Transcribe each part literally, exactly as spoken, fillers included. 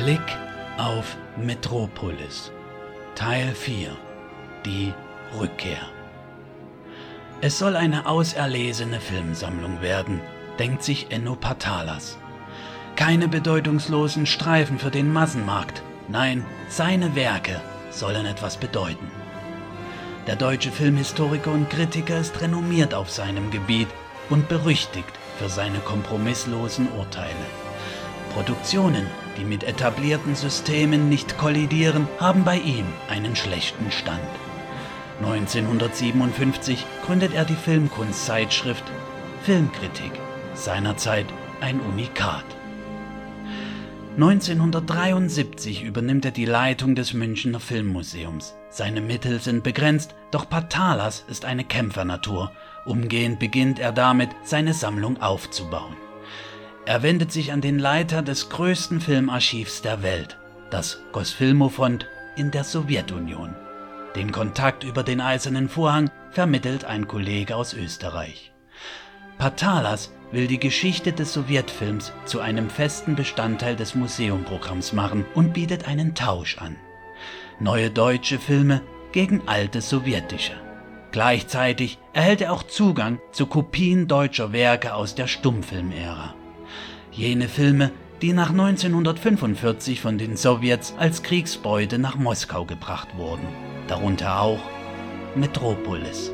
Blick auf Metropolis. Teil vier. Die Rückkehr. Es soll eine auserlesene Filmsammlung werden, denkt sich Enno Patalas. Keine bedeutungslosen Streifen für den Massenmarkt. Nein, seine Werke sollen etwas bedeuten. Der deutsche Filmhistoriker und Kritiker ist renommiert auf seinem Gebiet und berüchtigt für seine kompromisslosen Urteile. Produktionen, die mit etablierten Systemen nicht kollidieren, haben bei ihm einen schlechten Stand. neunzehnhundertsiebenundfünfzig gründet er die Filmkunstzeitschrift Filmkritik, seinerzeit ein Unikat. neunzehnhundertdreiundsiebzig übernimmt er die Leitung des Münchner Filmmuseums. Seine Mittel sind begrenzt, doch Patalas ist eine Kämpfernatur. Umgehend beginnt er damit, seine Sammlung aufzubauen. Er wendet sich an den Leiter des größten Filmarchivs der Welt, das Gosfilmofond in der Sowjetunion. Den Kontakt über den Eisernen Vorhang vermittelt ein Kollege aus Österreich. Patalas will die Geschichte des Sowjetfilms zu einem festen Bestandteil des Museumprogramms machen und bietet einen Tausch an. Neue deutsche Filme gegen alte sowjetische. Gleichzeitig erhält er auch Zugang zu Kopien deutscher Werke aus der Stummfilmära. Jene Filme, die nach neunzehnhundertfünfundvierzig von den Sowjets als Kriegsbeute nach Moskau gebracht wurden. Darunter auch Metropolis.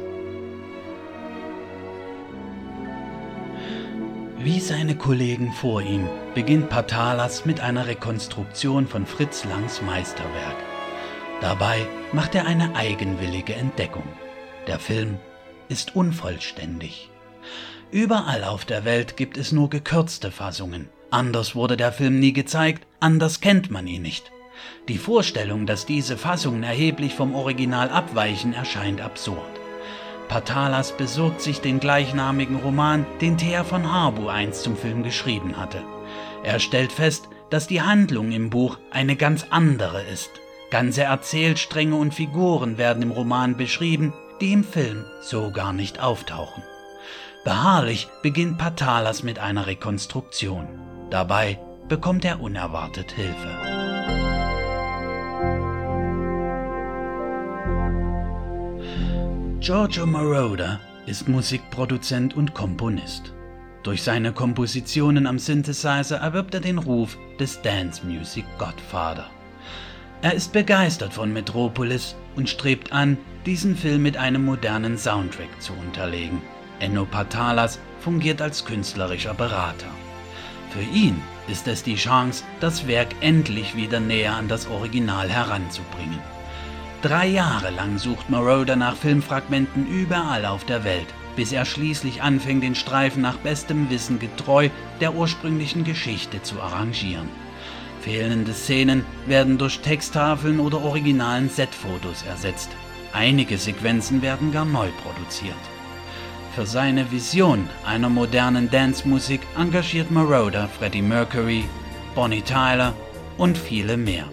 Wie seine Kollegen vor ihm beginnt Patalas mit einer Rekonstruktion von Fritz Langs Meisterwerk. Dabei macht er eine eigenwillige Entdeckung. Der Film ist unvollständig. Überall auf der Welt gibt es nur gekürzte Fassungen. Anders wurde der Film nie gezeigt, anders kennt man ihn nicht. Die Vorstellung, dass diese Fassungen erheblich vom Original abweichen, erscheint absurd. Patalas besorgt sich den gleichnamigen Roman, den Thea von Harbu einst zum Film geschrieben hatte. Er stellt fest, dass die Handlung im Buch eine ganz andere ist. Ganze Erzählstränge und Figuren werden im Roman beschrieben, die im Film so gar nicht auftauchen. Beharrlich beginnt Patalas mit einer Rekonstruktion. Dabei bekommt er unerwartet Hilfe. Giorgio Moroder ist Musikproduzent und Komponist. Durch seine Kompositionen am Synthesizer erwirbt er den Ruf des Dance Music Godfather. Er ist begeistert von Metropolis und strebt an, diesen Film mit einem modernen Soundtrack zu unterlegen. Enno Patalas fungiert als künstlerischer Berater. Für ihn ist es die Chance, das Werk endlich wieder näher an das Original heranzubringen. Drei Jahre lang sucht Moroder nach Filmfragmenten überall auf der Welt, bis er schließlich anfängt, den Streifen nach bestem Wissen getreu der ursprünglichen Geschichte zu arrangieren. Fehlende Szenen werden durch Texttafeln oder originalen Setfotos ersetzt. Einige Sequenzen werden gar neu produziert. Für seine Vision einer modernen Dancemusik engagiert Moroder Freddie Mercury, Bonnie Tyler und viele mehr.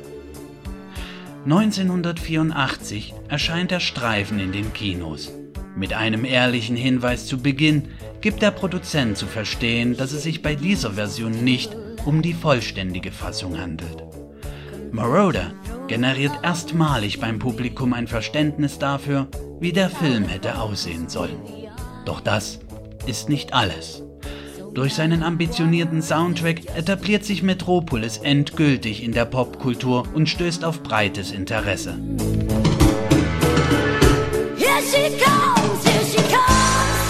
neunzehnhundertvierundachtzig erscheint der Streifen in den Kinos. Mit einem ehrlichen Hinweis zu Beginn gibt der Produzent zu verstehen, dass es sich bei dieser Version nicht um die vollständige Fassung handelt. Moroder generiert erstmalig beim Publikum ein Verständnis dafür, wie der Film hätte aussehen sollen. Doch das ist nicht alles. Durch seinen ambitionierten Soundtrack etabliert sich Metropolis endgültig in der Popkultur und stößt auf breites Interesse. Here she comes, here she comes.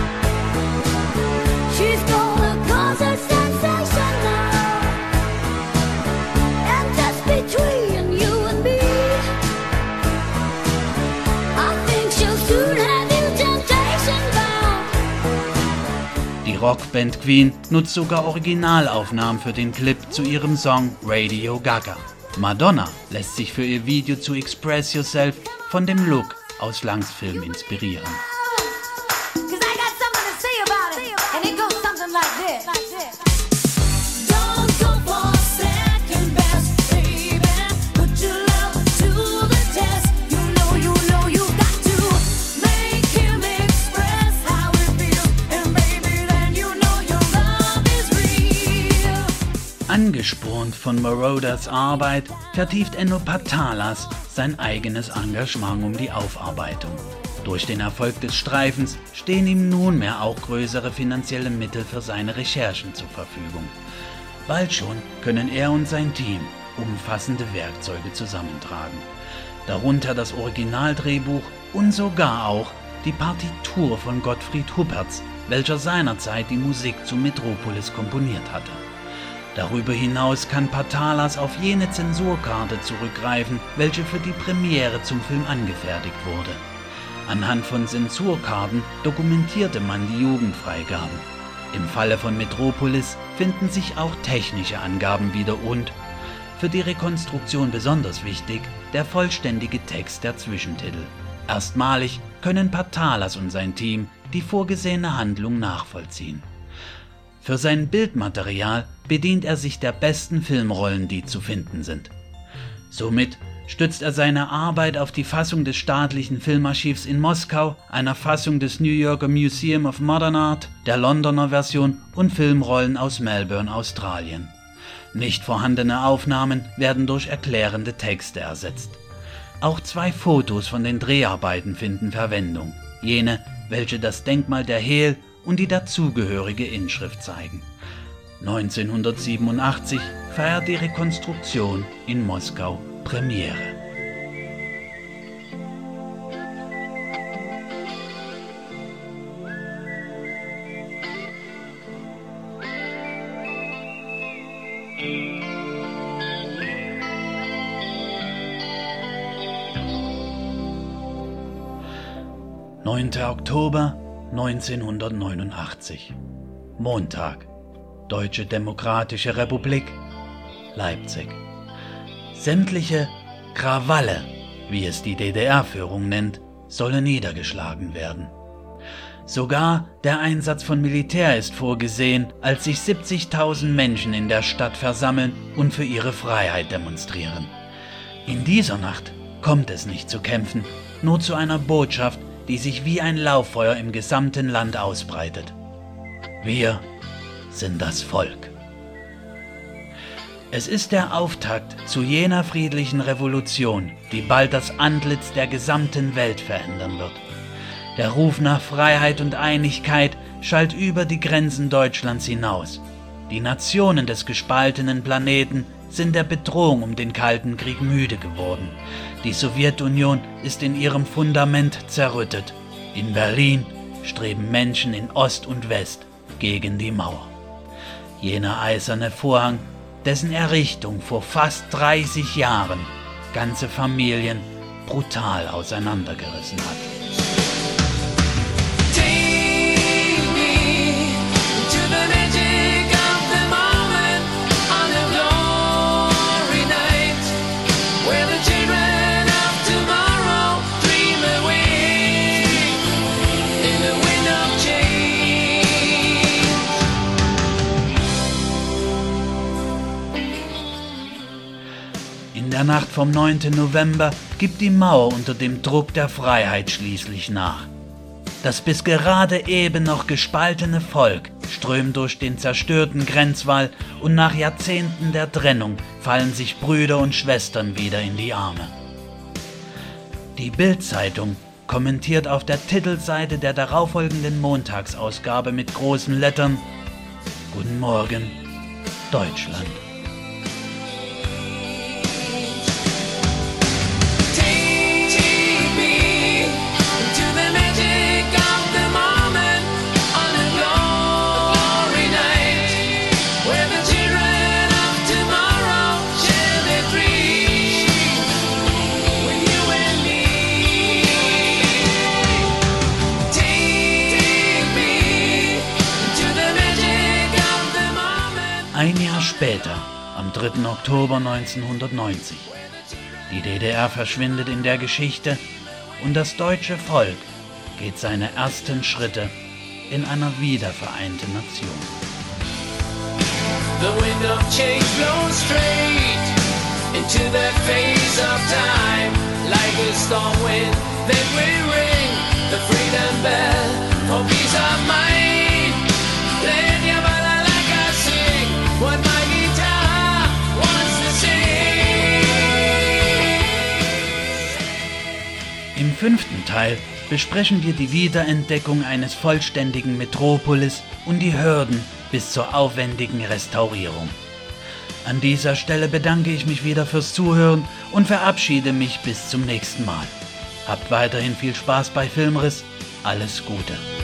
She's gonna cause a sensation now. And just between you and me, I think she'll soon have you temptation bound. Die Rockband Queen nutzt sogar Originalaufnahmen für den Clip zu ihrem Song Radio Gaga. Madonna lässt sich für ihr Video zu Express Yourself von dem Look aus Langs Film inspirieren. Angespornt Angelernt von Moroders Arbeit, vertieft Enno Patalas sein eigenes Engagement um die Aufarbeitung. Durch den Erfolg des Streifens stehen ihm nunmehr auch größere finanzielle Mittel für seine Recherchen zur Verfügung. Bald schon können er und sein Team umfassende Werkzeuge zusammentragen. Darunter das Originaldrehbuch und sogar auch die Partitur von Gottfried Huppertz, welcher seinerzeit die Musik zu Metropolis komponiert hatte. Darüber hinaus kann Patalas auf jene Zensurkarte zurückgreifen, welche für die Premiere zum Film angefertigt wurde. Anhand von Zensurkarten dokumentierte man die Jugendfreigaben. Im Falle von Metropolis finden sich auch technische Angaben wieder und, für die Rekonstruktion besonders wichtig, der vollständige Text der Zwischentitel. Erstmalig können Patalas und sein Team die vorgesehene Handlung nachvollziehen. Für sein Bildmaterial bedient er sich der besten Filmrollen, die zu finden sind. Somit stützt er seine Arbeit auf die Fassung des staatlichen Filmarchivs in Moskau, einer Fassung des New Yorker Museum of Modern Art, der Londoner Version und Filmrollen aus Melbourne, Australien. Nicht vorhandene Aufnahmen werden durch erklärende Texte ersetzt. Auch zwei Fotos von den Dreharbeiten finden Verwendung, jene, welche das Denkmal der Hehl und die dazugehörige Inschrift zeigen. neunzehnhundertsiebenundachtzig feiert die Rekonstruktion in Moskau Premiere. neunter Oktober neunzehnhundertneunundachtzig. Montag. Deutsche Demokratische Republik, Leipzig. Sämtliche Krawalle, wie es die D D R-Führung nennt, sollen niedergeschlagen werden. Sogar der Einsatz von Militär ist vorgesehen, als sich siebzigtausend Menschen in der Stadt versammeln und für ihre Freiheit demonstrieren. In dieser Nacht kommt es nicht zu Kämpfen, nur zu einer Botschaft, die sich wie ein Lauffeuer im gesamten Land ausbreitet. Wir sind das Volk. Es ist der Auftakt zu jener friedlichen Revolution, die bald das Antlitz der gesamten Welt verändern wird. Der Ruf nach Freiheit und Einigkeit schallt über die Grenzen Deutschlands hinaus. Die Nationen des gespaltenen Planeten sind der Bedrohung um den Kalten Krieg müde geworden. Die Sowjetunion ist in ihrem Fundament zerrüttet. In Berlin streben Menschen in Ost und West gegen die Mauer. Jener eiserne Vorhang, dessen Errichtung vor fast dreißig Jahren ganze Familien brutal auseinandergerissen hat. In der Nacht vom neunten November gibt die Mauer unter dem Druck der Freiheit schließlich nach. Das bis gerade eben noch gespaltene Volk strömt durch den zerstörten Grenzwall und nach Jahrzehnten der Trennung fallen sich Brüder und Schwestern wieder in die Arme. Die Bild-Zeitung kommentiert auf der Titelseite der darauffolgenden Montagsausgabe mit großen Lettern: Guten Morgen, Deutschland. Ein Jahr später, am dritten Oktober neunzehnhundertneunzig. Die D D R verschwindet in der Geschichte und das deutsche Volk geht seine ersten Schritte in einer wiedervereinten Nation. The wind of change blows straight into that phase of time. Like a storm wind, then we ring the freedom bell for peace of mind. Let your body like I sing, what my guitar, what fünften Teil besprechen wir die Wiederentdeckung eines vollständigen Metropolis und die Hürden bis zur aufwendigen Restaurierung. An dieser Stelle bedanke ich mich wieder fürs Zuhören und verabschiede mich bis zum nächsten Mal. Habt weiterhin viel Spaß bei Filmriss. Alles Gute.